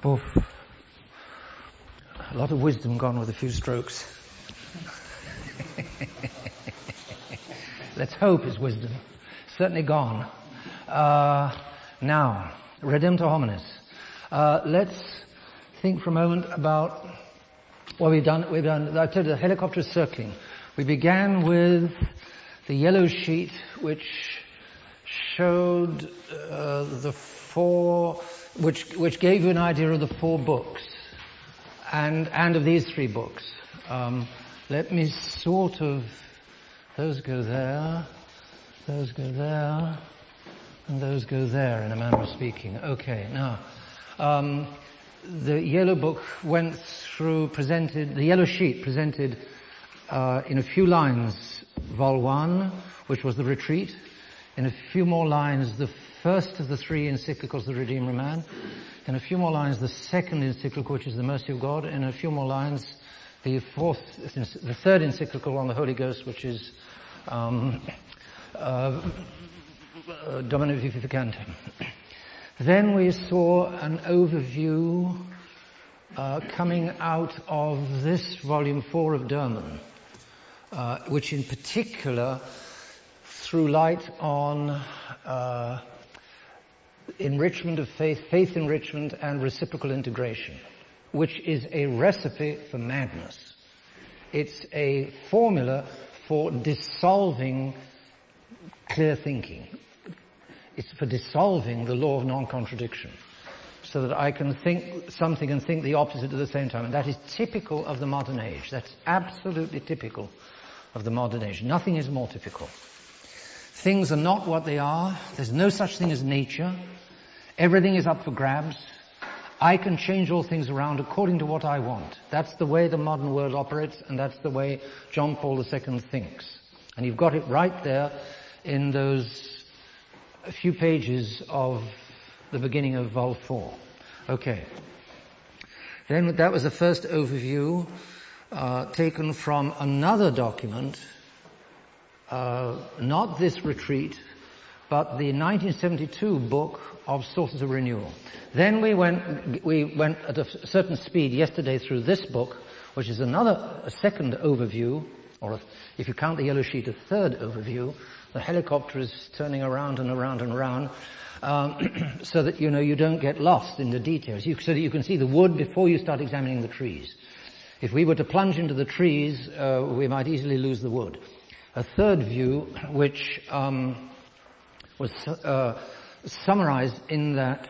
Oof. A lot of wisdom gone with a few strokes. Let's hope it's wisdom. Certainly gone. Now, Redemptor Hominis. Let's think for a moment about what we've done. I told you the helicopter is circling. We began with the yellow sheet, which showed the four, which gave you an idea of the four books, and of these three books. Let me sort of, those go there, those go there, and those go there, in a manner of speaking. Okay, now, the yellow book went through, the yellow sheet presented in a few lines Vol 1, which was the retreat, in a few more lines the first of the three encyclicals, the Redeemer Man, in a few more lines the second encyclical, which is the Mercy of God, in a few more lines the third encyclical on the Holy Ghost, which is Domine Vivificantem. Then we saw an overview coming out of this volume 4 of Derman, which in particular threw light on enrichment of faith, faith enrichment, and reciprocal integration, which is a recipe for madness. It's a formula for dissolving clear thinking. It's for dissolving the law of non-contradiction, so that I can think something and think the opposite at the same time. And that is typical of the modern age. That's absolutely typical of the modern age. Nothing is more typical. Things are not what they are. There's no such thing as nature. Everything is up for grabs. I can change all things around according to what I want. That's the way the modern world operates, and that's the way John Paul II thinks. And you've got it right there in those few pages of the beginning of Vol 4. Okay. Then that was the first overview taken from another document, not this retreat, but the 1972 book of Sources of Renewal. Then we went at a certain speed yesterday through this book, which is a second overview, or if you count the yellow sheet, a third overview. The helicopter is turning around and around and around, so that you don't get lost in the details, so that you can see the wood before you start examining the trees. If we were to plunge into the trees, we might easily lose the wood. A third view, which was summarized in that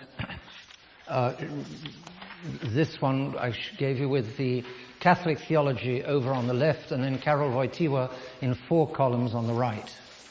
this one I gave you with the Catholic theology over on the left, and then Karol Wojtyła in 4 columns on the right.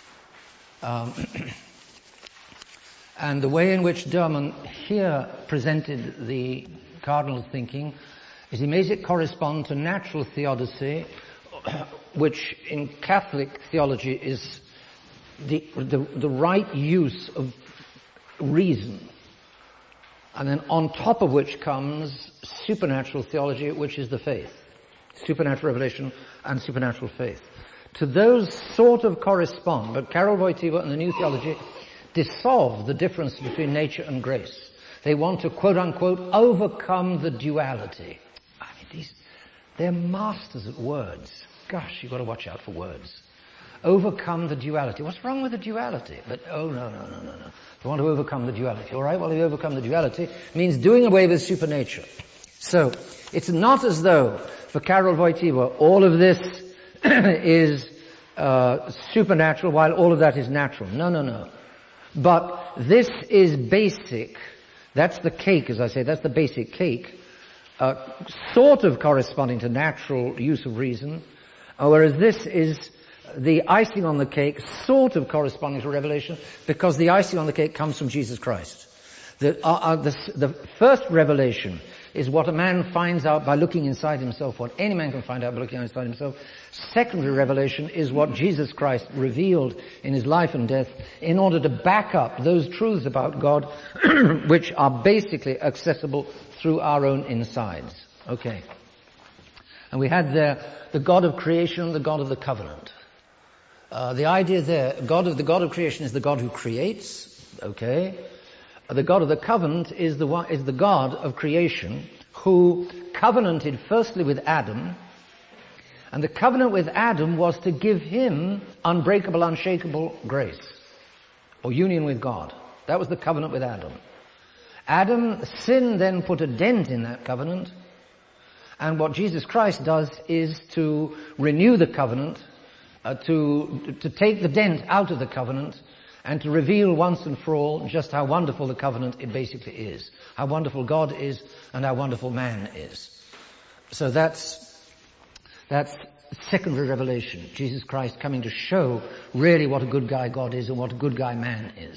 And the way in which Derman here presented the cardinal thinking is he makes it correspond to natural theodicy, which in Catholic theology is the right use of reason, and then on top of which comes supernatural theology, which is the faith, supernatural revelation and supernatural faith. To those sort of correspond, but Karol Wojtyła and the New Theology dissolve the difference between nature and grace. They want to, quote unquote, overcome the duality. I mean, they're masters at words. Gosh, you've got to watch out for words. Overcome the duality. What's wrong with the duality? But, no. They want to overcome the duality. All right, well, you overcome the duality means doing away with supernature. So, it's not as though, for Karol Wojtyła, all of this is supernatural while all of that is natural. No. But this is basic. That's the cake, as I say. That's the basic cake. Sort of corresponding to natural use of reason. Whereas this is the icing on the cake, sort of corresponding to revelation, because the icing on the cake comes from Jesus Christ. The first revelation is what a man finds out by looking inside himself, what any man can find out by looking inside himself. Secondary revelation is what Jesus Christ revealed in his life and death in order to back up those truths about God which are basically accessible through our own insides. Okay. And we had there the God of creation, the God of the covenant. The idea there, the God of creation is the God who creates, okay. The God of the covenant is the God of creation, who covenanted firstly with Adam, and the covenant with Adam was to give him unbreakable, unshakable grace, or union with God. That was the covenant with Adam. Sin then put a dent in that covenant, and what Jesus Christ does is to renew the covenant, to take the dent out of the covenant, and to reveal once and for all just how wonderful the covenant it basically is, how wonderful God is, and how wonderful man is. So that's secondary revelation, Jesus Christ coming to show really what a good guy God is and what a good guy man is.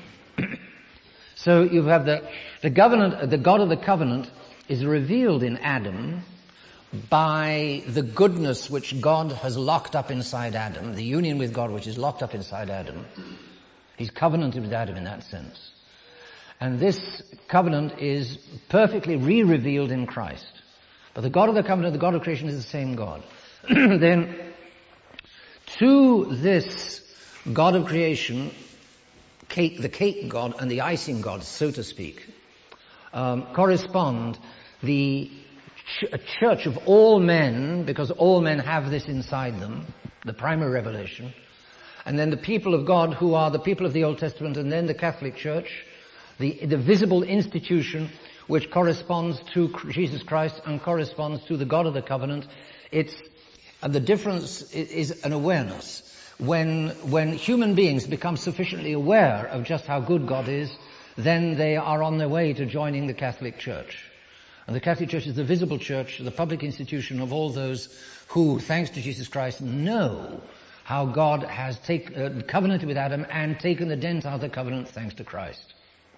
So you have the God of the covenant is revealed in Adam by the goodness which God has locked up inside Adam, the union with God which is locked up inside Adam. He's covenanted with Adam in that sense. And this covenant is perfectly re-revealed in Christ. But the God of the covenant, the God of creation, is the same God. Then, to this God of creation, the cake God and the icing God, so to speak, correspond the church of all men, because all men have this inside them, the primary revelation, and then the people of God, who are the people of the Old Testament, and then the Catholic Church, the visible institution which corresponds to Jesus Christ and corresponds to the God of the covenant. And the difference is an awareness. When human beings become sufficiently aware of just how good God is, then they are on their way to joining the Catholic Church. And the Catholic Church is the visible church, the public institution of all those who, thanks to Jesus Christ, know how God has covenanted with Adam and taken the dent out of the covenant thanks to Christ.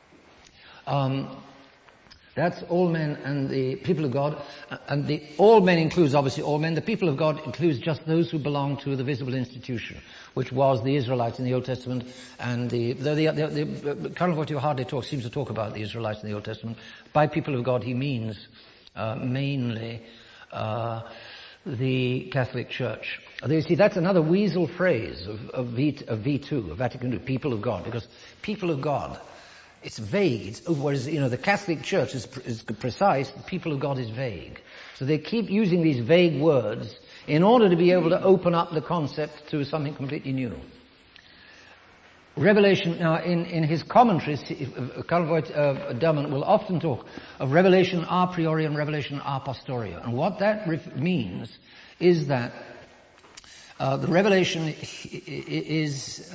That's all men and the people of God. And all men includes obviously all men. The people of God includes just those who belong to the visible institution, which was the Israelites in the Old Testament. And Cardinal Wojtyła hardly seems to talk about the Israelites in the Old Testament. By people of God, he means mainly the Catholic Church. You see, that's another weasel phrase of V2, of Vatican II, people of God, because people of God, it's vague. Whereas, the Catholic Church is precise, the people of God is vague. So they keep using these vague words in order to be able to open up the concept to something completely new. Revelation, now in his commentaries, Cardinal Dermot will often talk of revelation a priori and revelation a posteriori. And what that means is that the revelation is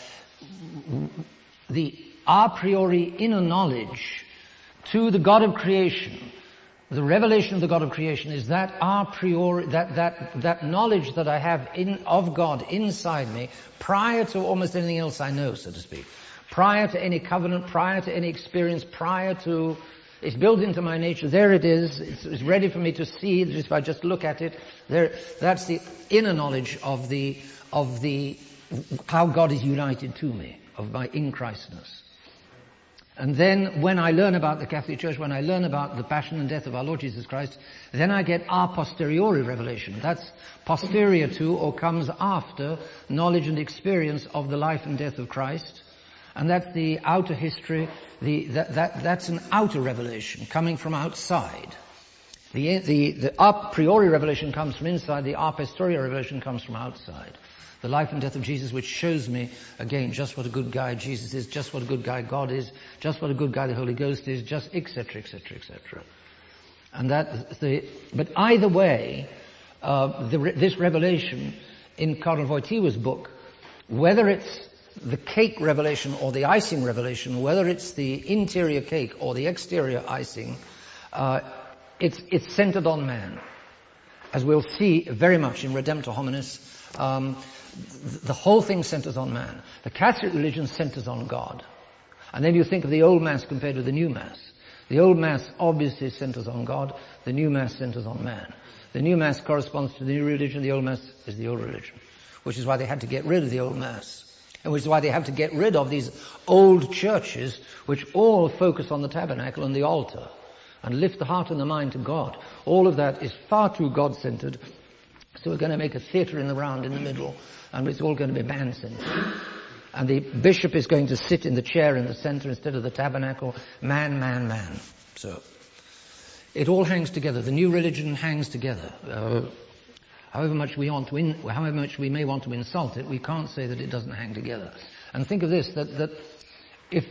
the a priori inner knowledge to the God of creation. The revelation of the God of creation is that a priori, that knowledge that I have of God inside me prior to almost anything else I know, so to speak. Prior to any covenant, prior to any experience, it's built into my nature. There it is. It's ready for me to see. If I just look at it, that's the inner knowledge of how God is united to me, of my in Christness. And then when I learn about the Catholic Church, when I learn about the passion and death of our Lord Jesus Christ, then I get a posteriori revelation. That's posterior to or comes after knowledge and experience of the life and death of Christ. And that's the outer history, that's an outer revelation coming from outside. The a priori revelation comes from inside, the a posteriori revelation comes from outside. The life and death of Jesus, which shows me, again, just what a good guy Jesus is, just what a good guy God is, just what a good guy the Holy Ghost is, just etc., etc., etc. And but either way, this revelation in Cardinal Wojtyła's book, whether it's the cake revelation or the icing revelation, whether it's the interior cake or the exterior icing, it's centered on man. As we'll see very much in Redemptor Hominis, the whole thing centers on man. The Catholic religion centers on God. And then you think of the old Mass compared to the new Mass. The old Mass obviously centers on God. The new Mass centers on man. The new Mass corresponds to the new religion. The old Mass is the old religion. Which is why they had to get rid of the old Mass. And which is why they have to get rid of these old churches which all focus on the tabernacle and the altar and lift the heart and the mind to God. All of that is far too God-centered. So we're going to make a theatre in the round in the middle, and it's all going to be man-centered. And the bishop is going to sit in the chair in the center instead of the tabernacle. Man, man, man. So, it all hangs together. The new religion hangs together. However much we may want to insult it, we can't say that it doesn't hang together. And think of this, that if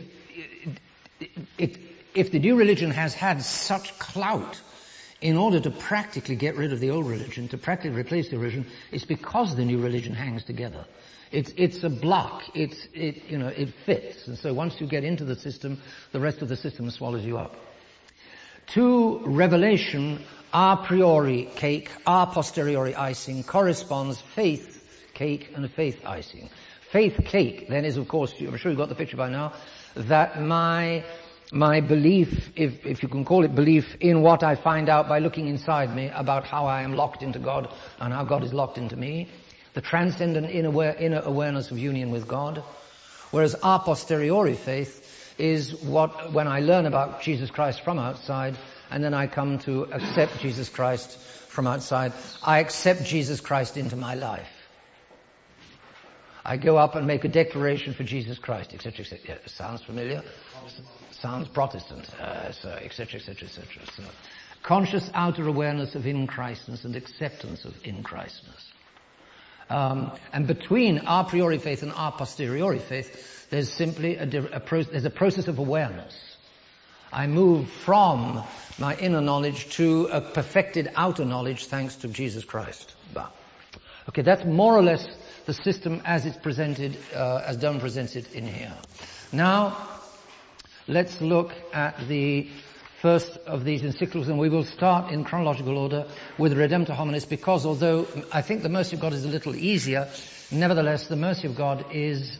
the new religion has had such clout in order to practically get rid of the old religion, to practically replace the religion, it's because the new religion hangs together. It's a block. It fits. And so once you get into the system, the rest of the system swallows you up. To revelation, a priori cake, a posteriori icing, corresponds faith cake and faith icing. Faith cake then is, of course, I'm sure you've got the picture by now, that my belief, if you can call it belief, in what I find out by looking inside me about how I am locked into God and how God is locked into me, the transcendent inner awareness of union with God. Whereas a posteriori faith is when I learn about Jesus Christ from outside, and then I come to accept Jesus Christ from outside. I accept Jesus Christ into my life. I go up and make a declaration for Jesus Christ, etc., etc. Yeah, sounds familiar? Sounds Protestant, etc., etc., etc. So, conscious outer awareness of in-Christness and acceptance of in-Christness. And between a priori faith and a posteriori faith, there's simply there's a process of awareness. I move from my inner knowledge to a perfected outer knowledge thanks to Jesus Christ. Okay, that's more or less the system as it's presented, as Donne presents it in here. Now, let's look at the first of these encyclicals, and we will start in chronological order with Redemptor Hominis, because although I think the mercy of God is a little easier, nevertheless the mercy of God is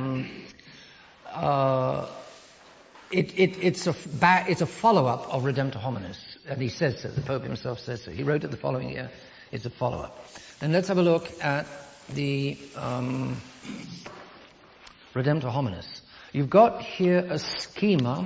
it's a follow-up of Redemptor Hominis, and he says so. The Pope himself says so. He wrote it the following year. It's a follow-up. Then let's have a look at the Redemptor Hominis. You've got here a schema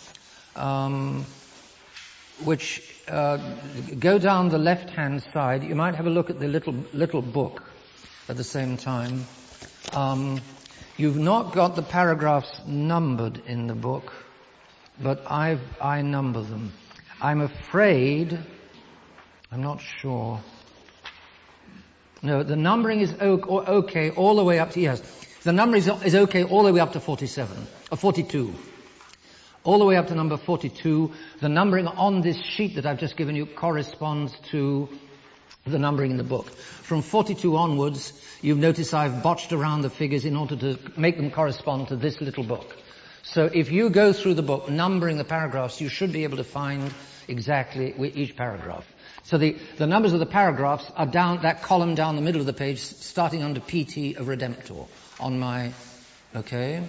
which go down the left-hand side. You might have a look at the little book at the same time. You've not got the paragraphs numbered in the book, but I number them. I'm afraid, I'm not sure. No, the numbering is okay all the way up to, yes. The numbering is okay all the way up to 42. All the way up to number 42. The numbering on this sheet that I've just given you corresponds to the numbering in the book. From 42 onwards, you've noticed I've botched around the figures in order to make them correspond to this little book. So if you go through the book numbering the paragraphs, you should be able to find exactly each paragraph. So the numbers of the paragraphs are down, that column down the middle of the page, starting under PT of Redemptor on my, okay?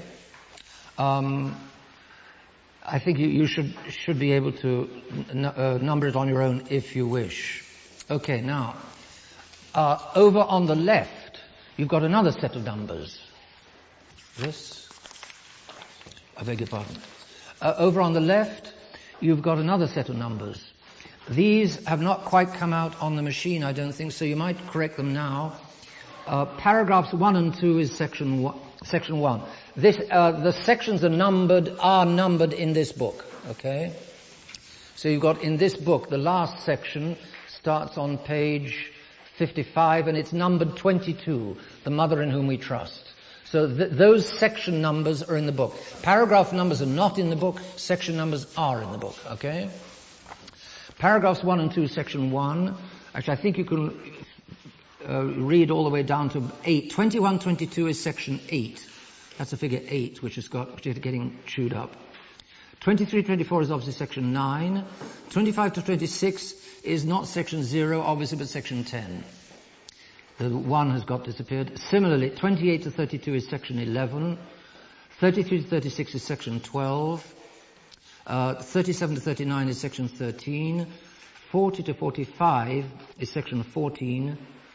I think you should be able to number it on your own if you wish. Okay, now, over on the left, you've got another set of numbers. This? I beg your pardon. Over on the left, you've got another set of numbers. These have not quite come out on the machine, I don't think, so you might correct them now. Paragraphs 1 and 2 is section 1. This, the sections are numbered in this book, okay? So you've got in this book, the last section starts on page 55, and it's numbered 22, the mother in whom we trust. So those section numbers are in the book. Paragraph numbers are not in the book, section numbers are in the book, okay? Paragraphs 1 and 2, section 1. Actually, I think you can read all the way down to 8. 21, 22 is section 8. That's a figure 8, which is getting chewed up. 23, 24 is obviously section 9. 25 to 26 is not section 0, obviously, but section 10. The 1 has got disappeared. Similarly, 28 to 32 is section 11. 33 to 36 is section 12. 37 to 39 is section 13. 40 to 45 is section 14.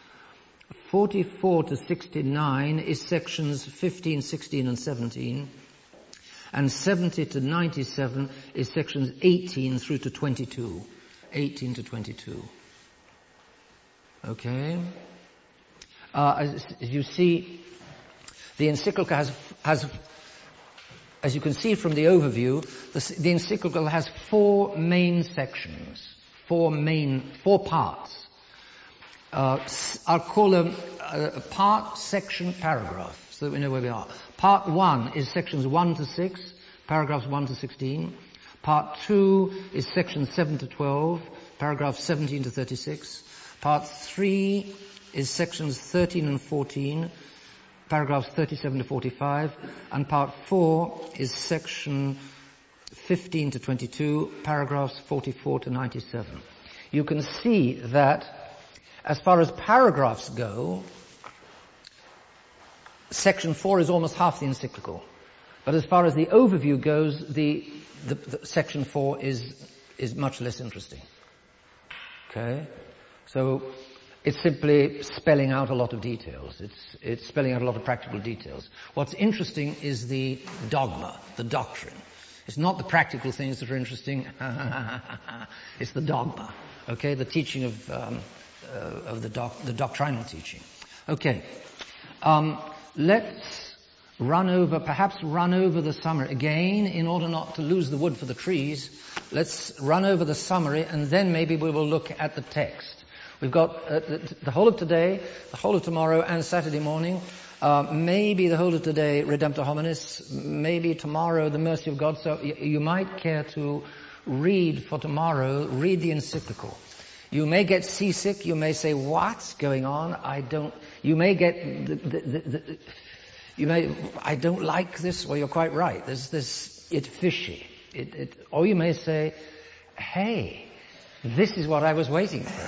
44 to 69 is sections 15, 16 and 17. And 70 to 97 is sections 18 through to 22. 18 to 22. Okay? As you see, The encyclical has, as you can see from the overview, the encyclical has four main sections, four parts. I'll call them part, section, paragraph, so that we know where we are. Part 1 is sections 1 to 6, paragraphs 1 to 16. Part 2 is sections 7 to 12, paragraphs 17 to 36. Part 3 is sections 13 and 14, paragraphs 37 to 45. And part 4 is section 15 to 22, paragraphs 44 to 97. You can see that as far as paragraphs go, section 4 is almost half the encyclical. But as far as the overview goes, the section 4 is much less interesting. Okay? So it's simply spelling out a lot of details. It's spelling out a lot of practical details. What's interesting is the dogma, the doctrine. It's not the practical things that are interesting. It's the dogma. Okay? The teaching of the doctrinal teaching. Okay. Let's perhaps run over the summary again in order not to lose the wood for the trees. Let's run over the summary and then maybe we will look at the text. We've got the whole of today, the whole of tomorrow and Saturday morning, maybe the whole of today, Redemptor Hominis, maybe tomorrow, the mercy of God. So you might care to read for tomorrow, read the encyclical. You may get seasick, you may say, what's going on? You may get I don't like this. Well, you're quite right. It's fishy. Or you may say, hey, this is what I was waiting for.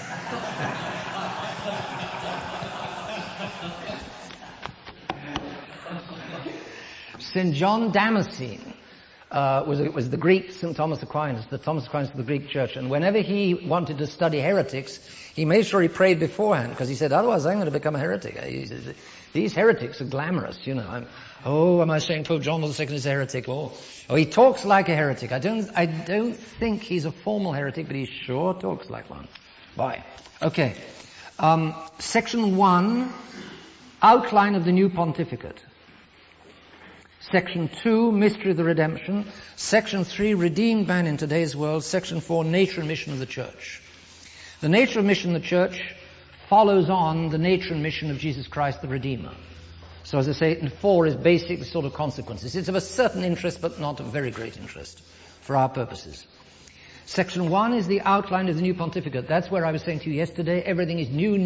St. John Damascene was the Greek St. Thomas Aquinas, the Thomas Aquinas of the Greek Church. And whenever he wanted to study heretics, he made sure he prayed beforehand, because he said, otherwise I'm going to become a heretic. These heretics are glamorous, you know. Am I saying Pope John II is a heretic? Oh, he talks like a heretic. I don't think he's a formal heretic, but he sure talks like one. Bye. Okay. Section 1, outline of the new pontificate. Section 2, mystery of the redemption. Section 3, redeemed man in today's world. Section 4, nature and mission of the church. The nature and mission of the church follows on the nature and mission of Jesus Christ the Redeemer. So as I say, 4 is basic sort of consequences. It's of a certain interest, but not of very great interest for our purposes. Section 1 is the outline of the new pontificate. That's where I was saying to you yesterday, everything is new.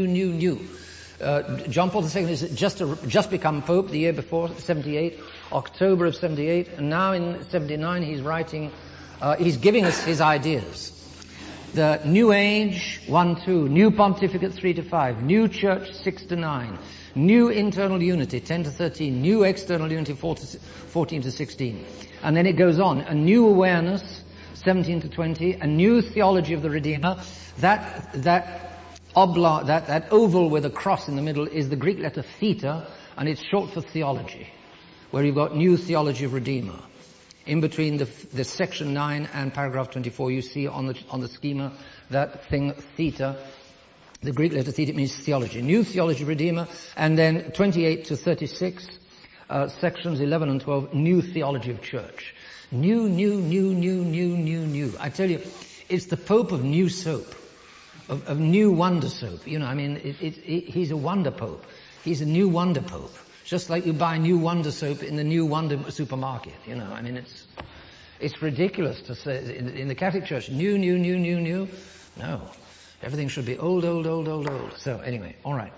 John Paul II has just become Pope the year before, 78, October of 78, and now in 79 he's writing, he's giving us his ideas. The New Age, 1-2, New Pontificate, 3-5, New Church, 6-9, New Internal Unity, 10-13, New External Unity, 14-16. And then it goes on, a New Awareness, 17-20, a New Theology of the Redeemer. That oval with a cross in the middle is the Greek letter theta, and it's short for theology, where you've got New Theology of Redeemer. In between the section 9 and paragraph 24, you see on the schema that thing theta. The Greek letter theta means theology. New Theology of Redeemer, and then 28 to 36, sections 11 and 12, New Theology of Church. New. I tell you, it's the Pope of new soap, of new wonder soap. You know, I mean, he's a wonder Pope. He's a new wonder Pope. Just like you buy new wonder soap in the new wonder supermarket. You know, I mean, it's ridiculous to say in the Catholic Church, new. No. Everything should be old. So anyway, all right.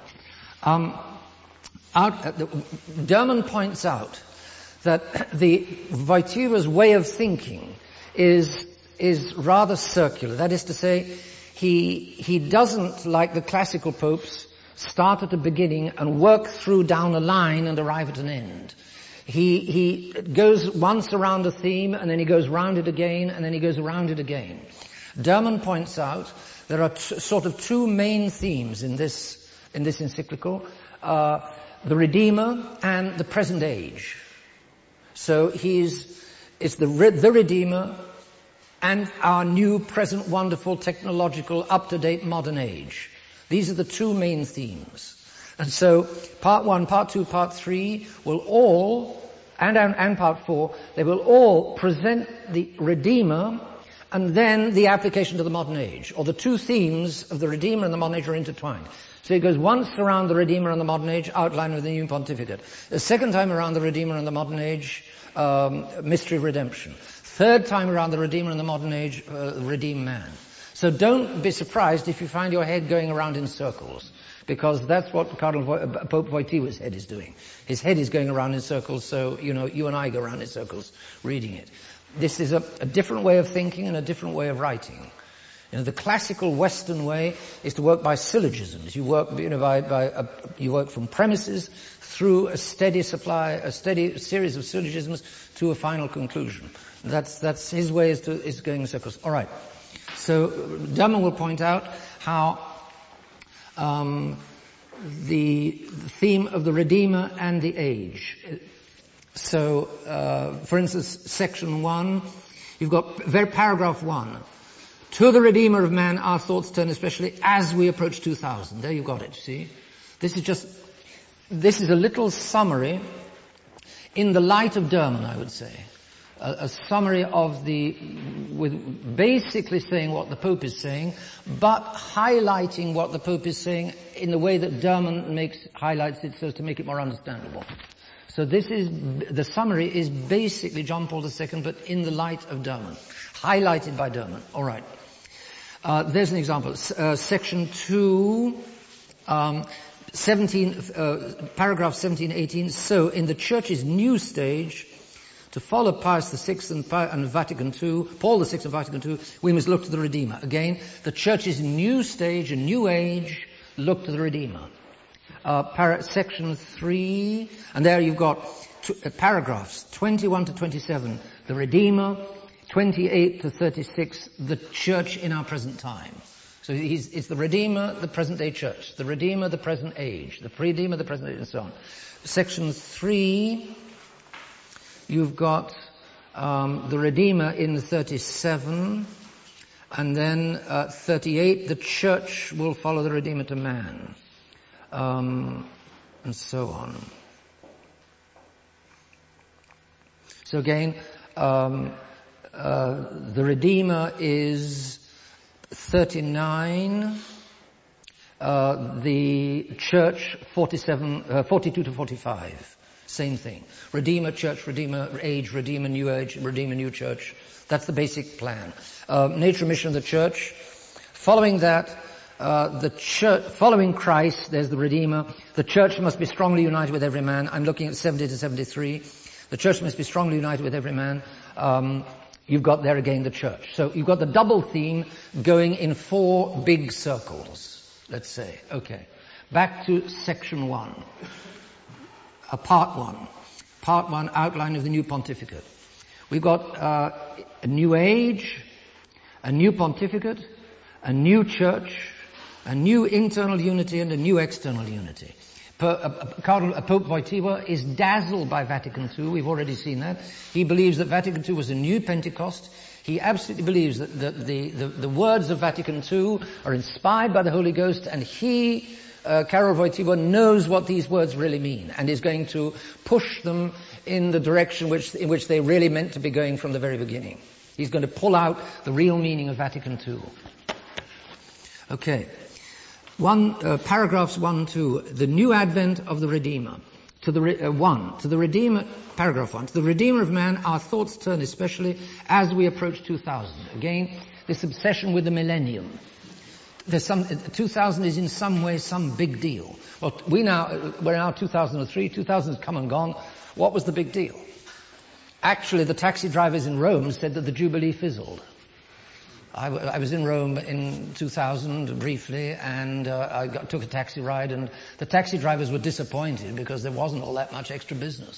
Derman points out that the Wojtyła's way of thinking is rather circular. That is to say, he doesn't, like the classical popes, start at the beginning and work through down a line and arrive at an end. He goes once around a theme, and then he goes round it again, and then he goes around it again. Derman points out there are sort of two main themes in this encyclical, the Redeemer and the present age. So it's the Redeemer and our new, present, wonderful, technological, up-to-date modern age. These are the two main themes. And so part 1, part 2, part 3 will all, and part 4, they will all present the Redeemer and then the application to the modern age, or the two themes of the Redeemer and the modern age are intertwined. So it goes once around the Redeemer and the modern age, outline of the new pontificate. The second time around the Redeemer and the modern age, mystery of redemption. Third time around the Redeemer and the modern age, redeemed man. So don't be surprised if you find your head going around in circles, because that's what Pope Wojtyła's head is doing. His head is going around in circles, so, you and I go around in circles reading it. This is a different way of thinking and a different way of writing. The classical Western way is to work by syllogisms. You work, you work from premises through a steady series of syllogisms to a final conclusion. That's his way is going in circles. All right. So Derman will point out how the theme of the Redeemer and the age. So, for instance, section 1, you've got paragraph 1. To the Redeemer of man, our thoughts turn especially as we approach 2000. There you've got it, see? This is a little summary in the light of Derman, I would say. A summary with basically saying what the Pope is saying, but highlighting what the Pope is saying in the way that Derman highlights it so as to make it more understandable. So the summary is basically John Paul II, but in the light of Derman. Highlighted by Derman. All right. There's an example. Section 2, paragraph 17, 18. So, in the Church's new stage, to follow Pius VI and Vatican II, Paul VI and Vatican II, we must look to the Redeemer. Again, the Church's new stage, a new age, look to the Redeemer. Section 3, and there you've got paragraphs 21 to 27, the Redeemer, 28 to 36, the Church in our present time. So it's the Redeemer, the present day Church, the Redeemer, the present age, the Redeemer, the present age, and so on. Section 3, you've got the Redeemer in 37, and then 38, the Church will follow the Redeemer to man, and so on. So again, the Redeemer is 39, the Church 42 to 45. Same thing. Redeemer, Church, Redeemer, Age, Redeemer, New Church. That's the basic plan. Nature and mission of the Church. Following that, the Church, following Christ, there's the Redeemer. The Church must be strongly united with every man. I'm looking at 70 to 73. The Church must be strongly united with every man. You've got there again the Church. So you've got the double theme going in 4 big circles, let's say. Okay. Back to section 1. Part 1. Part 1, outline of the new pontificate. We've got a new age, a new pontificate, a new church, a new internal unity, and a new external unity. Pope Wojtyła is dazzled by Vatican II. We've already seen that. He believes that Vatican II was a new Pentecost. He absolutely believes that the words of Vatican II are inspired by the Holy Ghost, and he, Karol Wojtyła, knows what these words really mean and is going to push them in the direction in which they really meant to be going from the very beginning. He's going to pull out the real meaning of Vatican II. Okay. Paragraphs 1, 2, the new advent of the Redeemer. To the Redeemer, paragraph 1, to the Redeemer of man, our thoughts turn especially as we approach 2000. Again, this obsession with the millennium. 2000 is in some way some big deal. Well, we're now 2003, 2000 has come and gone. What was the big deal? Actually, the taxi drivers in Rome said that the Jubilee fizzled. I was in Rome in 2000 briefly, and I took a taxi ride, and the taxi drivers were disappointed because there wasn't all that much extra business.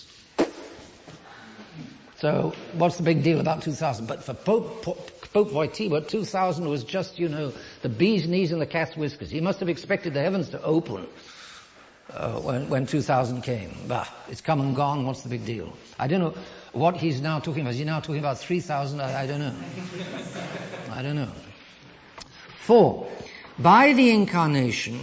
So what's the big deal about 2000? But for Pope Wojtyła, 2000 was just, the bee's knees and the cat's whiskers. He must have expected the heavens to open when 2000 came. Bah, it's come and gone. What's the big deal? I don't know what he's now talking about. Is he now talking about 3000? I don't know. I don't know. 4. By the incarnation,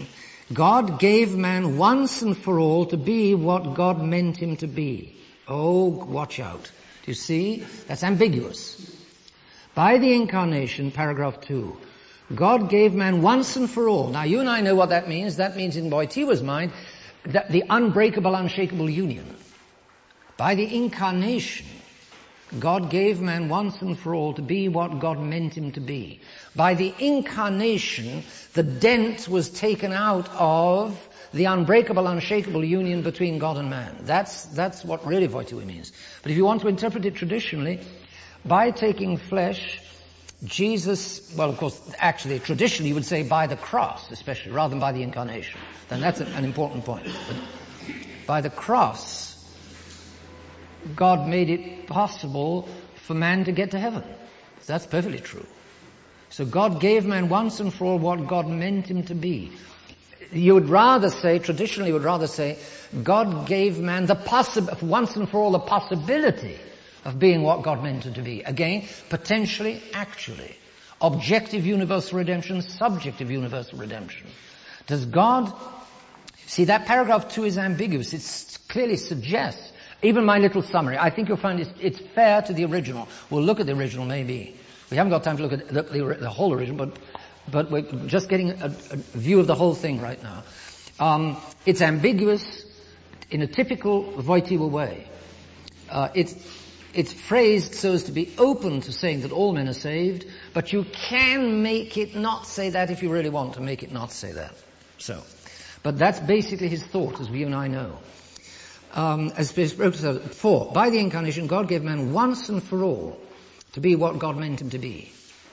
God gave man once and for all to be what God meant him to be. Oh, watch out. Do you see? That's ambiguous. By the incarnation, paragraph 2, God gave man once and for all. Now, you and I know what that means. That means in Wojtyła's mind, that the unbreakable, unshakable union. By the incarnation, God gave man once and for all to be what God meant him to be. By the incarnation, the dent was taken out of the unbreakable, unshakable union between God and man. That's what really Wojtyła means. But if you want to interpret it traditionally, by taking flesh, Jesus, well, of course, actually, traditionally you would say by the cross, especially, rather than by the incarnation. Then that's an important point. But by the cross, God made it possible for man to get to heaven. That's perfectly true. So God gave man once and for all what God meant him to be. You would rather say, traditionally you would rather say, God gave man once and for all the possibility of being what God meant it to be. Again, potentially, actually. Objective universal redemption, subjective universal redemption. Does God... See, that paragraph 2 is ambiguous. It clearly suggests, even my little summary, I think you'll find it's fair to the original. We'll look at the original maybe. We haven't got time to look at the whole original, but we're just getting a view of the whole thing right now. It's ambiguous in a typical Wojtyła way. It's phrased so as to be open to saying that all men are saved, but you can make it not say that if you really want to make it not say that. But that's basically his thought, as you and I know. As 4, by the incarnation, God gave man once and for all to be what God meant him to be.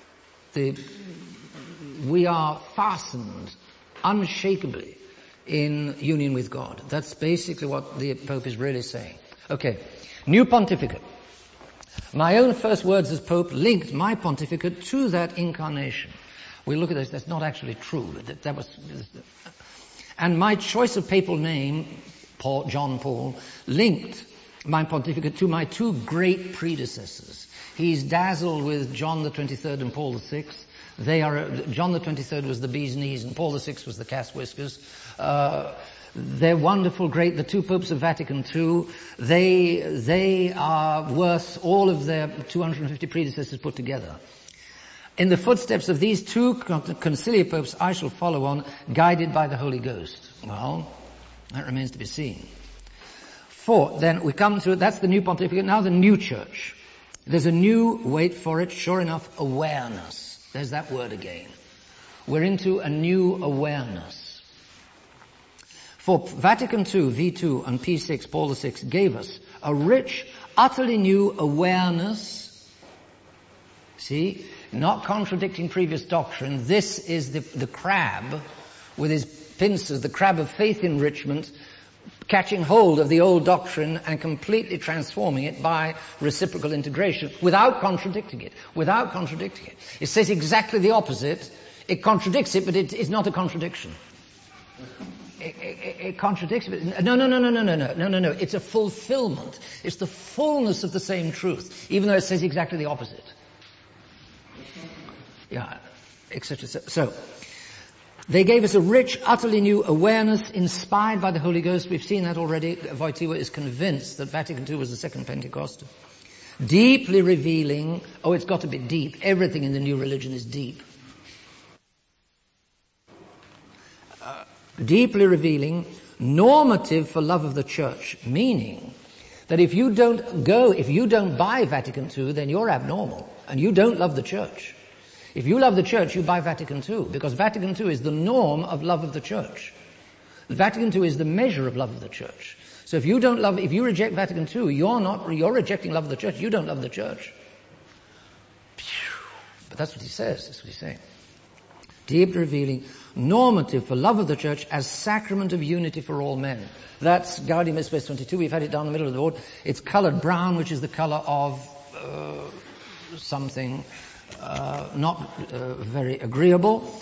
We are fastened unshakably in union with God. That's basically what the Pope is really saying. Okay, new pontificate. My own first words as Pope linked my pontificate to that incarnation. We look at this, that's not actually true. And my choice of papal name, John Paul, linked my pontificate to my two great predecessors. He's dazzled with John the 23rd and Paul the 6th. John the 23rd was the bee's knees and Paul the 6th was the cat's whiskers. They're wonderful, great. The two popes of Vatican II, they are worth all of their 250 predecessors put together. In the footsteps of these two conciliar popes, I shall follow on, guided by the Holy Ghost. Well, that remains to be seen. 4, then we come to, that's the new pontificate, now the new church. There's a new, wait for it, sure enough, awareness. There's that word again. We're into a new awareness. For Vatican II, V2, and P6, Paul VI, gave us a rich, utterly new awareness. See? Not contradicting previous doctrine. This is the crab with his pincers, the crab of faith enrichment, catching hold of the old doctrine and completely transforming it by reciprocal integration without contradicting it. Without contradicting it. It says exactly the opposite. It contradicts it, but it is not a contradiction. It contradicts it. No. It's a fulfillment. It's the fullness of the same truth, even though it says exactly the opposite. Yeah, etc. So, they gave us a rich, utterly new awareness inspired by the Holy Ghost. We've seen that already. Wojtyła is convinced that Vatican II was the second Pentecost. Deeply revealing, it's got to be deep. Everything in the new religion is deep. Deeply revealing, normative for love of the church, meaning that if you don't buy Vatican II, then you're abnormal, and you don't love the church. If you love the church, you buy Vatican II, because Vatican II is the norm of love of the church. Vatican II is the measure of love of the church. So if you reject Vatican II, you're rejecting love of the church. You don't love the church. But that's what he says. That's what he's saying. Deep revealing, normative for love of the church as sacrament of unity for all men. That's Gaudium et Spes 22. We've had it down the middle of the board. It's colored brown, which is the color of something not very agreeable.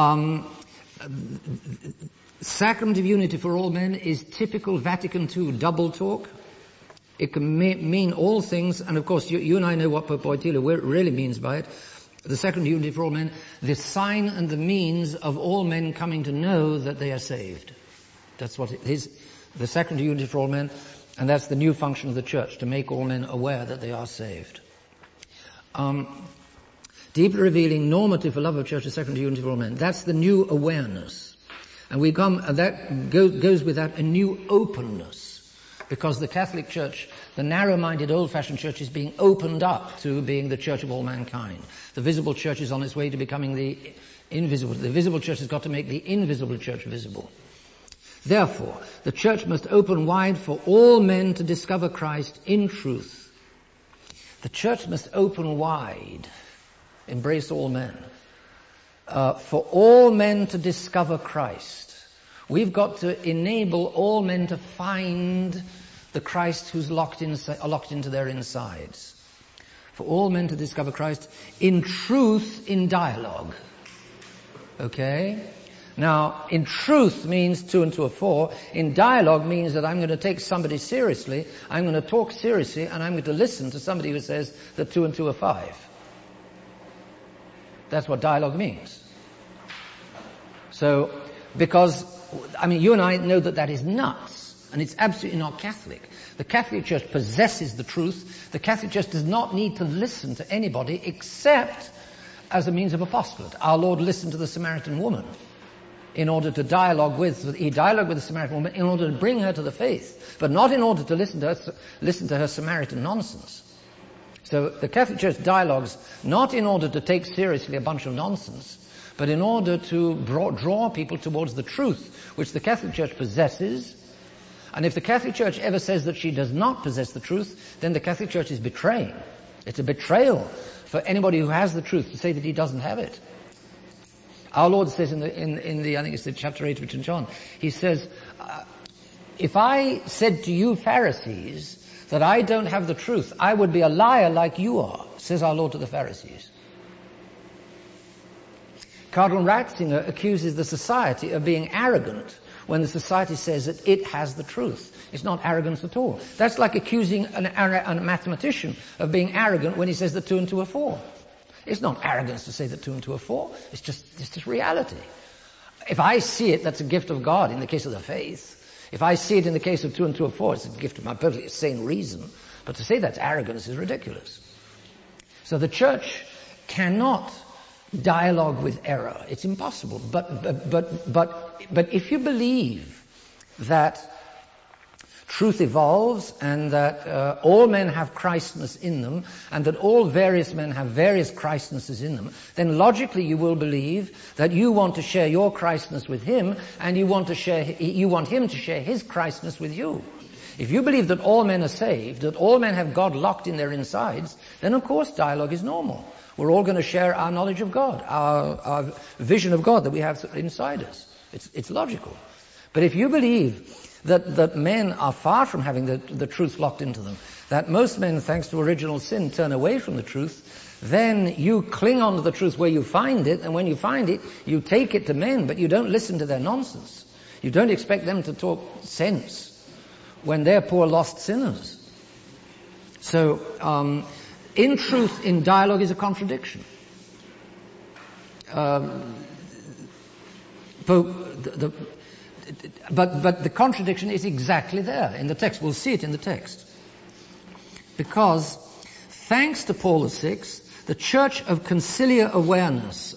Sacrament of unity for all men is typical Vatican II double talk. It can mean all things, and of course you and I know what Pope Wojtyła really means by it. The second unity for all men, the sign and the means of all men coming to know that they are saved. That's what it is, the second unity for all men, and that's the new function of the church, to make all men aware that they are saved. Deeply revealing normative for love of church, the second unity for all men. That's the new awareness. And that goes with that a new openness. Because the Catholic Church, the narrow-minded old-fashioned church, is being opened up to being the church of all mankind. The visible church is on its way to becoming the invisible. The visible church has got to make the invisible church visible. Therefore, the church must open wide for all men to discover Christ in truth. The church must open wide, embrace all men, for all men to discover Christ. We've got to enable all men to find the Christ who's locked into their insides. For all men to discover Christ in truth, in dialogue. Okay? Now, in truth means 2 and 2 are 4. In dialogue means that I'm going to take somebody seriously, I'm going to talk seriously, and I'm going to listen to somebody who says that 2 and 2 are 5. That's what dialogue means. So, because, you and I know that is nuts, and it's absolutely not Catholic. The Catholic Church possesses the truth. The Catholic Church does not need to listen to anybody except as a means of apostolate. Our Lord listened to the Samaritan woman in order to dialogue with the Samaritan woman in order to bring her to the faith, but not in order to listen to her Samaritan nonsense. So the Catholic Church dialogues not in order to take seriously a bunch of nonsense, but in order to draw people towards the truth, which the Catholic Church possesses. And if the Catholic Church ever says that she does not possess the truth, then the Catholic Church is betraying. It's a betrayal for anybody who has the truth to say that he doesn't have it. Our Lord says in the I think it's the chapter 8 of St. John, he says, if I said to you Pharisees that I don't have the truth, I would be a liar like you are, says our Lord to the Pharisees. Cardinal Ratzinger accuses the society of being arrogant when the society says that it has the truth. It's not arrogance at all. That's like accusing a mathematician of being arrogant when he says that 2 and 2 are 4. It's not arrogance to say that 2 and 2 are 4. It's just reality. If I see it, that's a gift of God in the case of the faith. If I see it in the case of 2 and 2 are 4, it's a gift of my perfectly sane reason. But to say that's arrogance is ridiculous. So the church cannot dialogue with error. It's impossible. But if you believe that truth evolves and that all men have Christness in them and that all various men have various Christnesses in them, then logically you will believe that you want to share your Christness with him and you want him to share his Christness with you. If you believe that all men are saved, that all men have God locked in their insides, then of course dialogue is normal. We're all going to share our knowledge of God, our vision of God that we have inside us. It's logical. But if you believe that men are far from having the truth locked into them, that most men, thanks to original sin, turn away from the truth, then you cling on to the truth where you find it, and when you find it, you take it to men, but you don't listen to their nonsense. You don't expect them to talk sense when they're poor lost sinners. So, in truth, in dialogue is a contradiction. But the contradiction is exactly there in the text. We'll see it in the text. Because, thanks to Paul VI, the Church of Conciliar Awareness,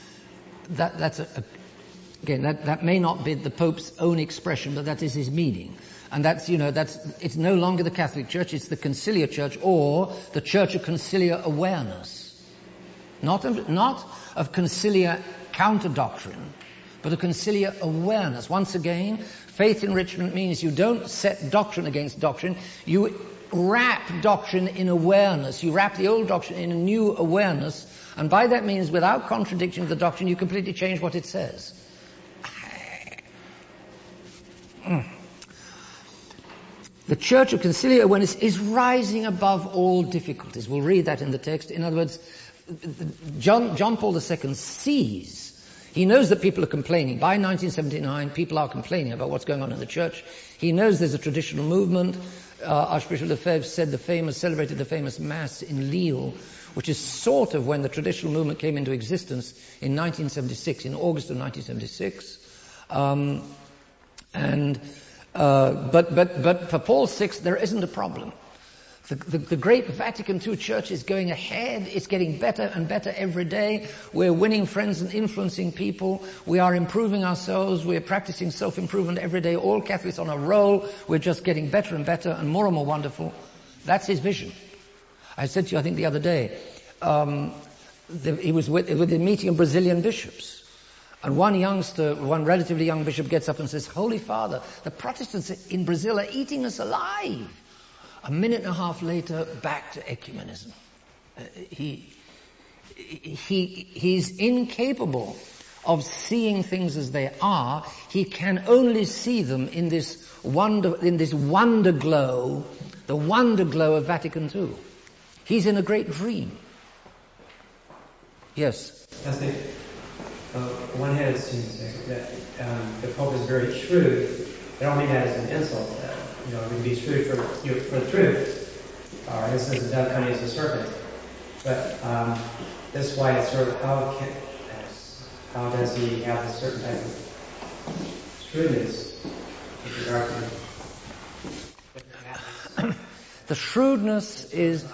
that may not be the Pope's own expression, but that is his meaning. And it's no longer the Catholic Church, it's the Conciliar Church, or the Church of Conciliar Awareness. Not of conciliar counter-doctrine, but of conciliar awareness. Once again, faith enrichment means you don't set doctrine against doctrine, you wrap doctrine in awareness. You wrap the old doctrine in a new awareness, and by that means, without contradicting the doctrine, you completely change what it says. The Church of Conciliar Awareness is rising above all difficulties. We'll read that in the text. In other words, John Paul II sees. He knows that people are complaining. By 1979, people are complaining about what's going on in the church. He knows there's a traditional movement. Archbishop Lefebvre celebrated the famous Mass in Lille, which is sort of when the traditional movement came into existence in 1976, in August of 1976. But for Paul VI, there isn't a problem. The great Vatican II Church is going ahead. It's getting better and better every day. We're winning friends and influencing people. We are improving ourselves. We're practicing self-improvement every day. All Catholics on a roll. We're just getting better and better and more wonderful. That's his vision. I said to you, I think the other day, he was with a meeting of Brazilian bishops. And one relatively young bishop gets up and says, Holy Father, the Protestants in Brazil are eating us alive. A minute and a half later, back to ecumenism. He's incapable of seeing things as they are. He can only see them in this wonder glow, the wonder glow of Vatican II. He's in a great dream. Yes. I think, on one hand, it seems that the Pope is very shrewd. I don't mean that as an insult. It would be shrewd for the truth, or in the sense of dove cunning as a serpent. But that's why it's sort of how does he have a certain type of shrewdness with regard to the shrewdness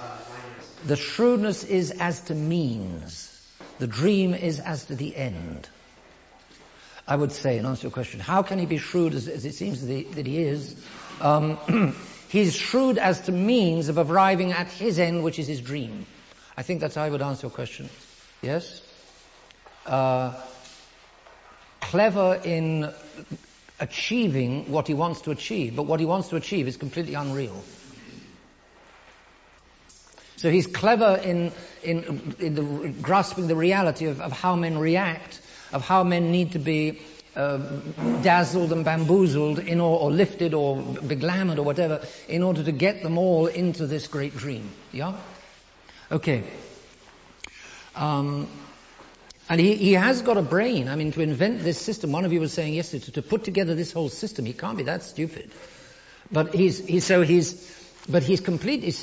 is as to means. The dream is as to the end. I would say, in answer to your question, how can he be shrewd as it seems that he is? He's shrewd as to means of arriving at his end, which is his dream. I think that's how I would answer your question. Yes? Clever in achieving what he wants to achieve, but what he wants to achieve is completely unreal. So he's clever in grasping the reality of how men react, of how men need to be dazzled and bamboozled or lifted or beglamoured or whatever in order to get them all into this great dream. Yeah? Okay. And he has got a brain. I mean, to invent this system, one of you was saying yesterday, to put together this whole system, he can't be that stupid. But he's completely,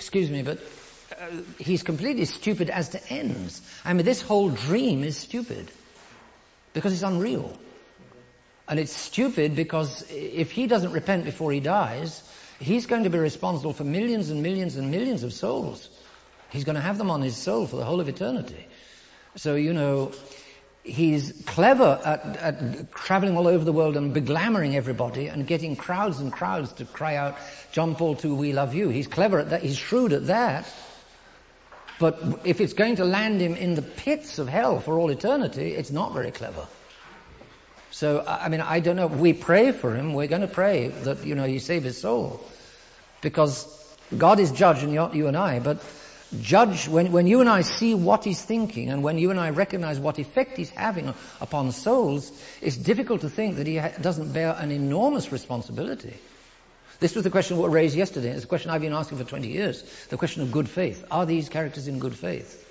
he's completely stupid as to ends. I mean, this whole dream is stupid because it's unreal. And it's stupid because if he doesn't repent before he dies, he's going to be responsible for millions and millions and millions of souls. He's going to have them on his soul for the whole of eternity. So, he's clever at traveling all over the world and beglamoring everybody and getting crowds and crowds to cry out, John Paul II, we love you. He's clever at that. He's shrewd at that. But if it's going to land him in the pits of hell for all eternity, it's not very clever. So, I don't know. We pray for him. We're going to pray that, he save his soul. Because God is judge and not you and I. But judge, when you and I see what he's thinking and when you and I recognize what effect he's having upon souls, it's difficult to think that he doesn't bear an enormous responsibility. This was the question that was raised yesterday. It's a question I've been asking for 20 years. The question of good faith. Are these characters in good faith?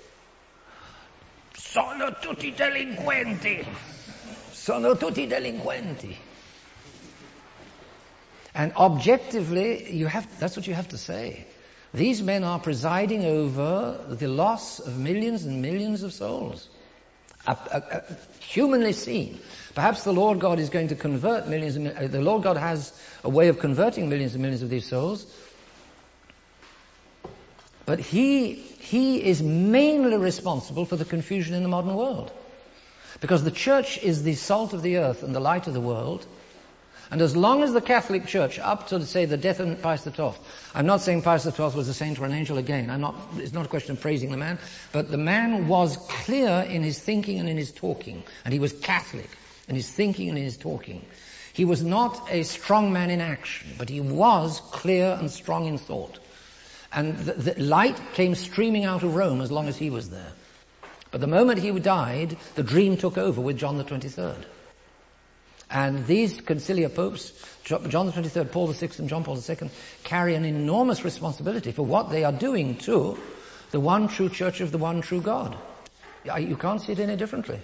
Sono tutti delinquenti. Sono tutti delinquenti. And objectively, that's what you have to say. These men are presiding over the loss of millions and millions of souls. Humanly seen. Perhaps the Lord God is going to convert millions and millions. The Lord God has a way of converting millions and millions of these souls. But he is mainly responsible for the confusion in the modern world. Because the church is the salt of the earth and the light of the world. And as long as the Catholic Church, up to, say, the death of Pius XII, I'm not saying Pius XII was a saint or an angel again. It's not a question of praising the man. But the man was clear in his thinking and in his talking. And he was Catholic in his thinking and in his talking. He was not a strong man in action, but he was clear and strong in thought. And the light came streaming out of Rome as long as he was there. But the moment he died, the dream took over with John the 23rd. And these conciliar popes, John the 23rd, Paul VI and John Paul II, carry an enormous responsibility for what they are doing to the one true church of the one true God. You can't see it any differently.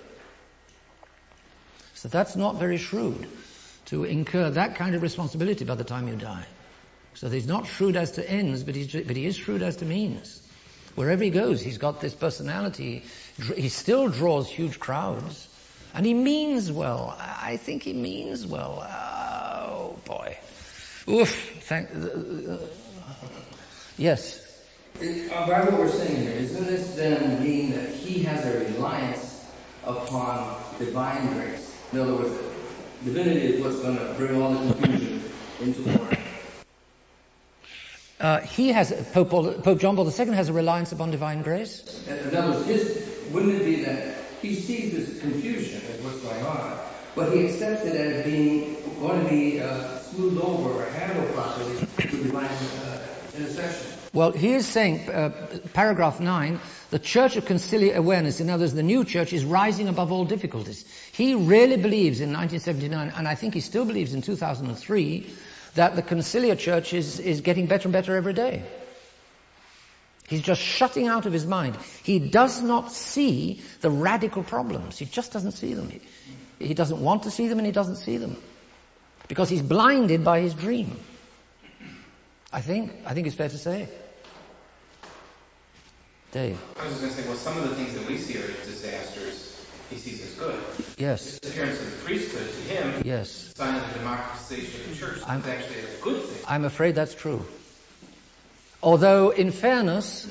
So that's not very shrewd to incur that kind of responsibility by the time you die. So he's not shrewd as to ends, but he is shrewd as to means. Wherever he goes, he's got this personality. He still draws huge crowds. And he means well. I think he means well. Oh, boy. Oof. Yes. By what we're saying here, isn't this then mean that he has a reliance upon divine grace? In other words, divinity is what's going to bring all the confusion into the world. Pope John Paul II has a reliance upon divine grace. In other words, wouldn't it be that he sees this confusion as what's going on, but he accepts it as being going to be smoothed over or handled properly through divine intercession? Well, he is saying, paragraph 9, the Church of Conciliar Awareness, in other words, the new church, is rising above all difficulties. He really believes in 1979, and I think he still believes in 2003, that the Conciliar Church is getting better and better every day. He's just shutting out of his mind. He does not see the radical problems. He just doesn't see them. He doesn't want to see them, and he doesn't see them. Because he's blinded by his dream. I think it's fair to say. Dave. I was just going to say, well, some of the things that we see are disasters. He sees as good. Yes. The appearance of the priesthood to him, yes, sign of the democratization of the church. It's actually a good thing. I'm afraid that's true. Although, in fairness,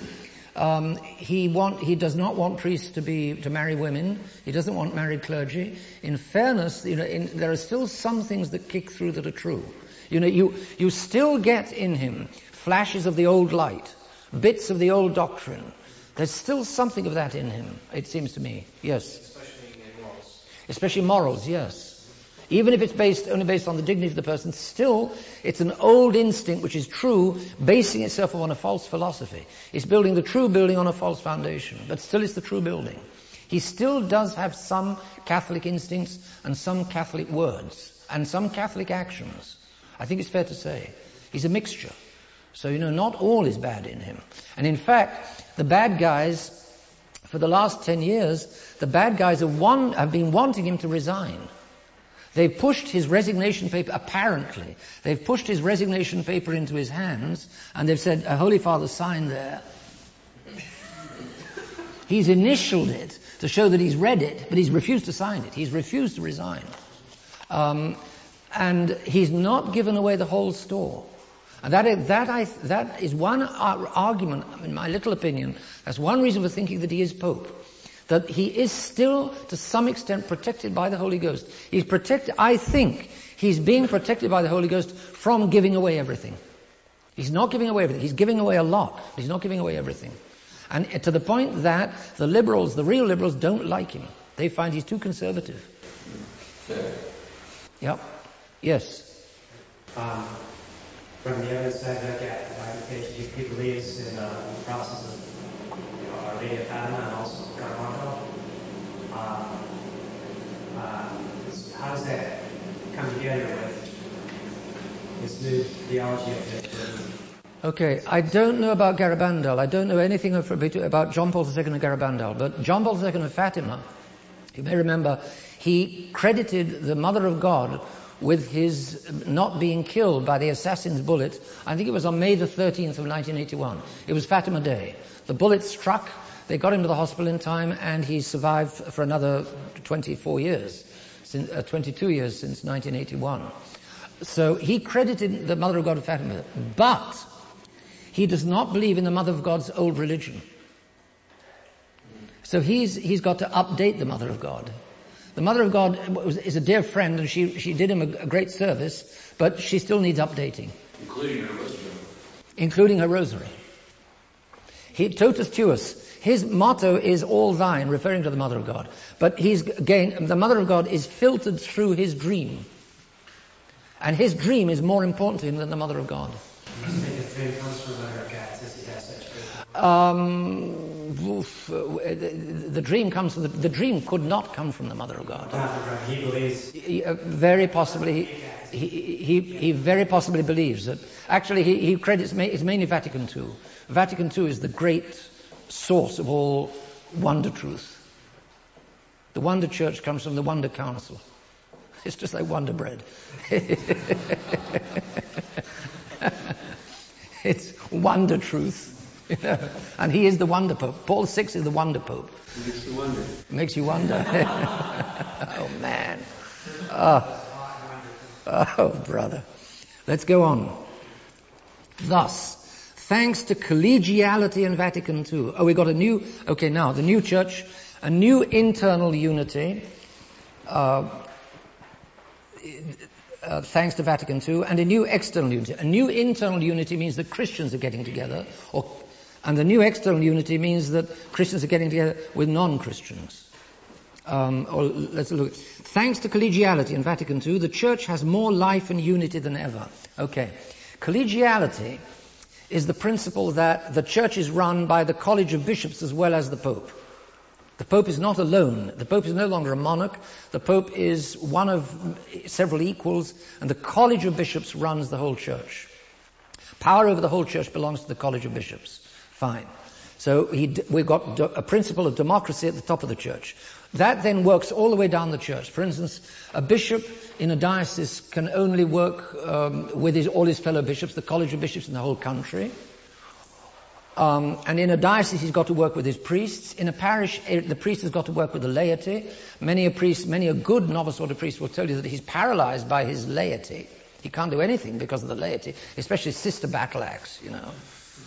he does not want priests to marry women. He doesn't want married clergy. In fairness, there are still some things that kick through that are true. You still get in him flashes of the old light, bits of the old doctrine. There's still something of that in him, it seems to me. Yes. Especially in morals. Especially morals, yes. Even if it's only based on the dignity of the person, still it's an old instinct which is true, basing itself upon a false philosophy. It's building the true building on a false foundation, but still it's the true building. He still does have some Catholic instincts and some Catholic words and some Catholic actions. I think it's fair to say. He's a mixture. So, not all is bad in him. And in fact, the bad guys, for the last 10 years, the bad guys have been wanting him to resign. They've pushed his resignation paper, apparently. They've pushed his resignation paper into his hands, and they've said, Holy Father, sign there. He's initialed it to show that he's read it, but he's refused to sign it. He's refused to resign. And he's not given away the whole store. And that is one argument, in my little opinion, that's one reason for thinking that he is Pope. That he is still, to some extent, protected by the Holy Ghost. I think he's being protected by the Holy Ghost from giving away everything. He's not giving away everything. He's giving away a lot, but he's not giving away everything. And to the point that the liberals, the real liberals, don't like him. They find he's too conservative. Yep. Yes. From the evidence I look at, he believes in the process of Our Lady of Fatima and also Garbanzo. How does that come together with his new theology of the Okay, I don't know about Garabandal. I don't know anything about John Paul II and Garabandal. But John Paul II of Fatima, you may remember, he credited the Mother of God with his not being killed by the assassin's bullet. I think it was on May the 13th of 1981. It was Fatima Day. The bullet struck, they got him to the hospital in time, and he survived for another 22 years since 1981. So he credited the Mother of God of Fatima, but he does not believe in the Mother of God's old religion. So he's got to update the Mother of God. The Mother of God is a dear friend, and she did him a great service, but she still needs updating. Including her rosary. Totus tuus. His motto is all thine, referring to the Mother of God. But the Mother of God is filtered through his dream. And his dream is more important to him than the Mother of God. You think his dream comes from the Mother of God, since he has such the dream could not come from the Mother of God. He believes. Very possibly, he very possibly believes that. Actually, he credits it's mainly Vatican II. Vatican II is the great source of all wonder truth. The Wonder Church comes from the Wonder Council. It's just like Wonder Bread. It's wonder truth. You know? And he is the wonder pope. Paul VI is the wonder pope. Makes you wonder. Makes you wonder. Oh, man. Oh, brother. Let's go on. Thus, thanks to collegiality in Vatican II. Oh, we got now, the new church, a new internal unity, thanks to Vatican II, and a new external unity. A new internal unity means that Christians are getting together, and the new external unity means that Christians are getting together with non-Christians. Let's look. Thanks to collegiality in Vatican II, the Church has more life and unity than ever. Okay. Collegiality is the principle that the Church is run by the College of Bishops as well as the Pope. The Pope is not alone. The Pope is no longer a monarch. The Pope is one of several equals, and the College of Bishops runs the whole Church. Power over the whole Church belongs to the College of Bishops. Fine. So we've got a principle of democracy at the top of the Church. That then works all the way down the Church. For instance, a bishop in a diocese can only work with all his fellow bishops, the College of Bishops in the whole country. And in a diocese, he's got to work with his priests. In a parish, the priest has got to work with the laity. Many a good novice order priest will tell you that he's paralyzed by his laity. He can't do anything because of the laity, especially sister battle axe, you know,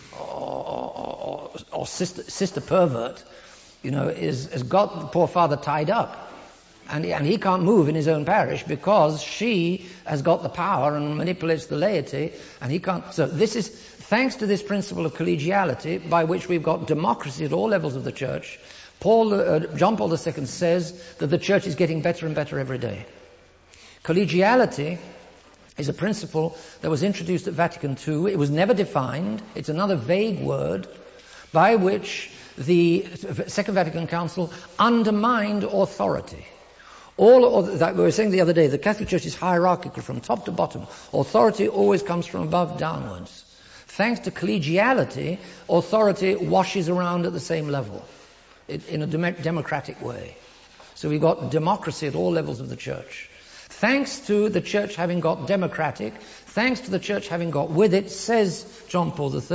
or sister pervert, you know, has got the poor father tied up. And he can't move in his own parish because she has got the power and manipulates the laity, and he can't. So this is thanks to this principle of collegiality by which we've got democracy at all levels of the Church. John Paul II says that the Church is getting better and better every day. Collegiality is a principle that was introduced at Vatican II. It was never defined. It's another vague word by which the Second Vatican Council undermined authority. All of that we were saying the other day, the Catholic Church is hierarchical from top to bottom. Authority always comes from above downwards. Thanks to collegiality, authority washes around at the same level in a democratic way. So we've got democracy at all levels of the Church. Thanks to the Church having got democratic, thanks to the Church having got with it, says John Paul II,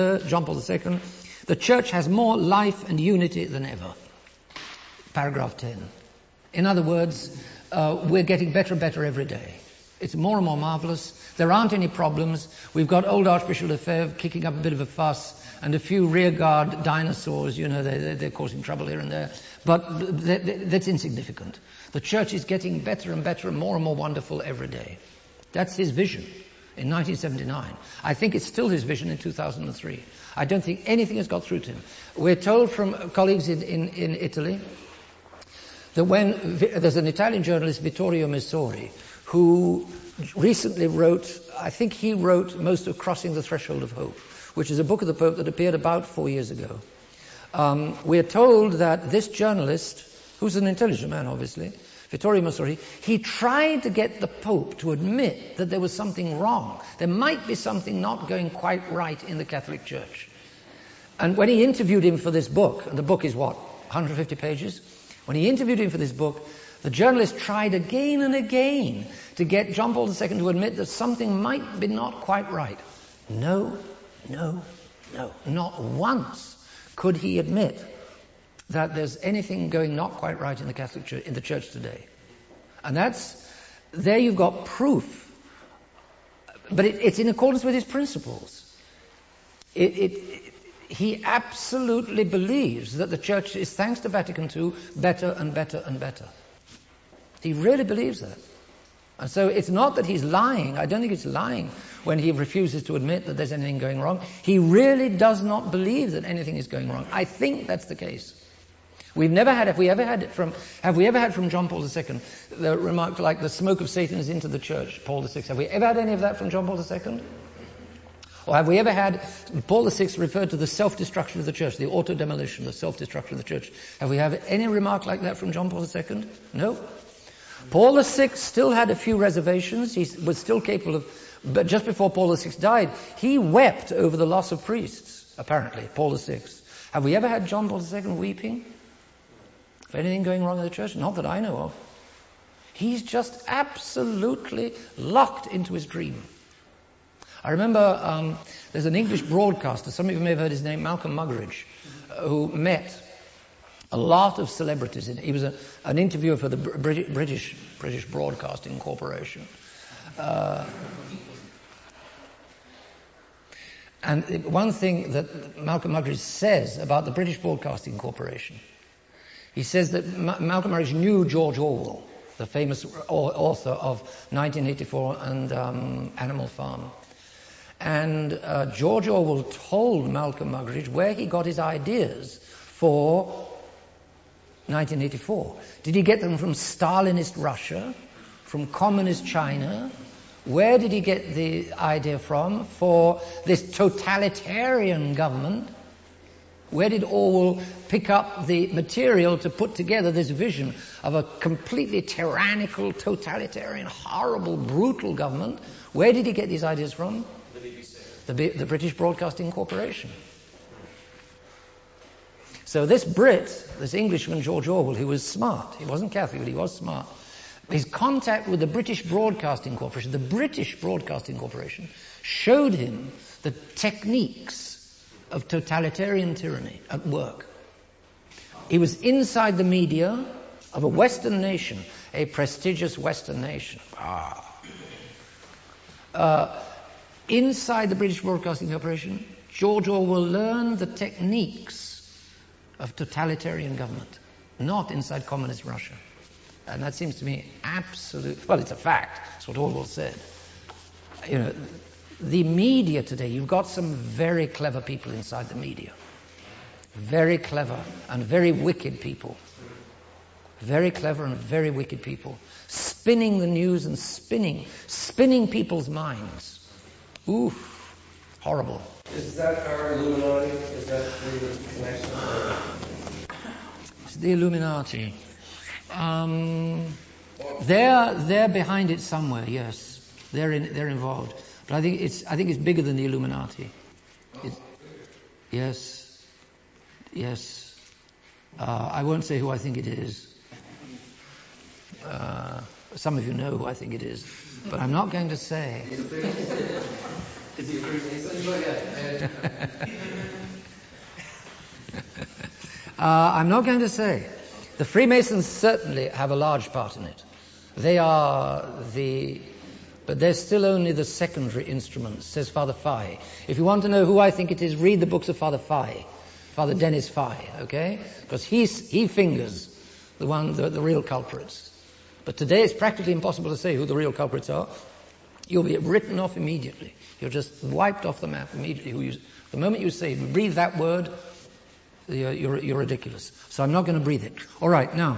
the Church has more life and unity than ever. Paragraph 10. In other words, we're getting better and better every day. It's more and more marvelous. There aren't any problems. We've got old Archbishop Lefebvre kicking up a bit of a fuss, and a few rearguard dinosaurs, you know, they're causing trouble here and there. But that's insignificant. The Church is getting better and better and more wonderful every day. That's his vision in 1979. I think it's still his vision in 2003. I don't think anything has got through to him. We're told from colleagues in Italy that when there's an Italian journalist, Vittorio Messori, who recently wrote, I think he wrote most of Crossing the Threshold of Hope, which is a book of the Pope that appeared about 4 years ago. We're told that this journalist, who's an intelligent man obviously, Vittorio Messori, he tried to get the Pope to admit that there was something wrong. There might be something not going quite right in the Catholic Church. And when he interviewed him for this book, and the book is what, 150 pages? When he interviewed him for this book, the journalist tried again and again to get John Paul II to admit that something might be not quite right. No. Not once could he admit that there's anything going not quite right in the Catholic Church, in the Church today. And there you've got proof. But it's in accordance with his principles. He absolutely believes that the Church is, thanks to Vatican II, better and better and better. He really believes that. And so it's not that he's lying. I don't think he's lying when he refuses to admit that there's anything going wrong. He really does not believe that anything is going wrong. I think that's the case. Have we ever had from John Paul II the remark like the smoke of Satan is into the Church, Paul VI? Have we ever had any of that from John Paul II? Or have we ever had Paul VI referred to the self-destruction of the Church, the auto-demolition, the self-destruction of the Church? Have we had any remark like that from John Paul II? No. Paul VI still had a few reservations. He was still capable of, but just before Paul VI died, he wept over the loss of priests, apparently, Paul VI. Have we ever had John Paul II weeping for anything going wrong in the Church? Not that I know of. He's just absolutely locked into his dream. I remember there's an English broadcaster, some of you may have heard his name, Malcolm Muggeridge, who met a lot of celebrities. He was an interviewer for the British Broadcasting Corporation. And one thing that Malcolm Muggeridge says about the British Broadcasting Corporation, he says that Malcolm Muggeridge knew George Orwell, the famous author of 1984 and Animal Farm. And George Orwell told Malcolm Muggeridge where he got his ideas for 1984. Did he get them from Stalinist Russia, from communist China? Where did he get the idea from for this totalitarian government? Where did Orwell pick up the material to put together this vision of a completely tyrannical, totalitarian, horrible, brutal government? Where did he get these ideas from? The BBC. The British Broadcasting Corporation. So this Brit, this Englishman, George Orwell, who was smart, he wasn't Catholic, but he was smart, his contact with the British Broadcasting Corporation, showed him the techniques of totalitarian tyranny at work. He was inside the media of a Western nation, a prestigious Western nation. Inside the British Broadcasting Corporation, George Orwell learned the techniques of totalitarian government, not inside communist Russia. And that seems to me absolute. Well, it's a fact. That's what Orwell said. You know, the media today, you've got some very clever people inside the media. Very clever and very wicked people. Very clever and very wicked people. Spinning the news and spinning people's minds. Oof. Horrible. Is that our Illuminati? Is that the connection? It's the Illuminati. They're behind it somewhere. Yes, they're involved. But I think it's bigger than the Illuminati. Yes. I won't say who I think it is. Some of you know who I think it is, but I'm not going to say. Is he a Freemason? I'm not going to say. The Freemasons certainly have a large part in it. But they're still only the secondary instruments, says Father Fye. If you want to know who I think it is, read the books of Father Fye, Father Dennis Fye, okay? Because he fingers the real culprits. But today it's practically impossible to say who the real culprits are. You'll be written off immediately. You're just wiped off the map immediately. The moment you breathe that word, you're ridiculous. So I'm not going to breathe it. All right, now,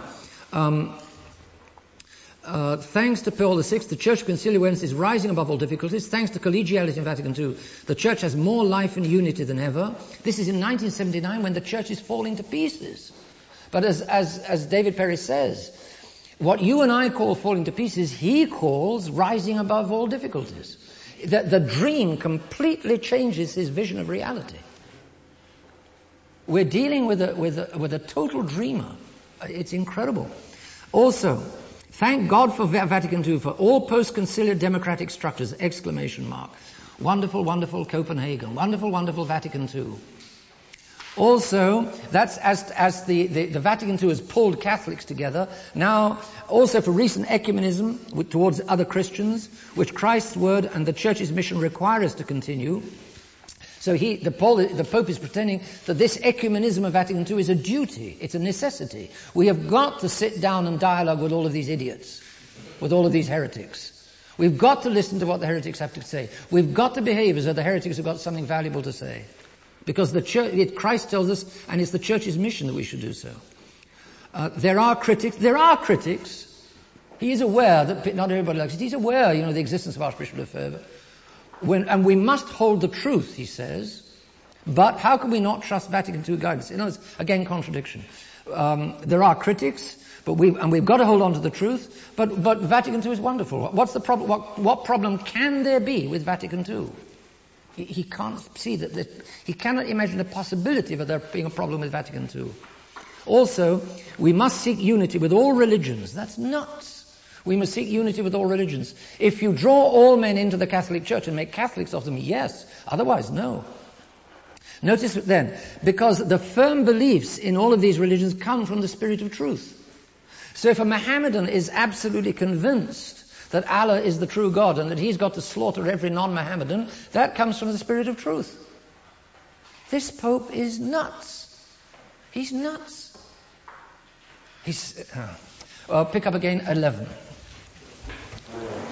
thanks to Paul VI, the Church of Conciliar Awareness is rising above all difficulties. Thanks to collegiality in Vatican II, the Church has more life and unity than ever. This is in 1979 when the Church is falling to pieces. But as David Perry says, what you and I call falling to pieces, he calls rising above all difficulties. The dream completely changes his vision of reality. We're dealing with a total dreamer. It's incredible. Also, thank God for Vatican II, for all post-conciliar democratic structures, ! Wonderful, wonderful Copenhagen. Wonderful, wonderful Vatican II. Also, that's as the Vatican II has pulled Catholics together. Now, also for recent ecumenism towards other Christians, which Christ's word and the Church's mission require us to continue. So the Pope is pretending that this ecumenism of Vatican II is a duty, it's a necessity. We have got to sit down and dialogue with all of these idiots, with all of these heretics. We've got to listen to what the heretics have to say. We've got to behave as though the heretics have got something valuable to say. Because Christ tells us, and it's the Church's mission that we should do so. There are critics. He is aware that not everybody likes it. He's aware, the existence of Archbishop Lefebvre. And we must hold the truth, he says. But how can we not trust Vatican II guidance? It's again contradiction. There are critics, but we've got to hold on to the truth. But Vatican II is wonderful. What's the problem? What problem can there be with Vatican II? He can't see that. He cannot imagine the possibility of there being a problem with Vatican II. Also, we must seek unity with all religions. That's nuts. We must seek unity with all religions. If you draw all men into the Catholic Church and make Catholics of them, yes. Otherwise, no. Notice then, because the firm beliefs in all of these religions come from the Spirit of truth. So if a Mohammedan is absolutely convinced that Allah is the true God and that he's got to slaughter every non-Mohammedan, that comes from the Spirit of truth. This Pope is nuts. He's nuts. Pick up again 11.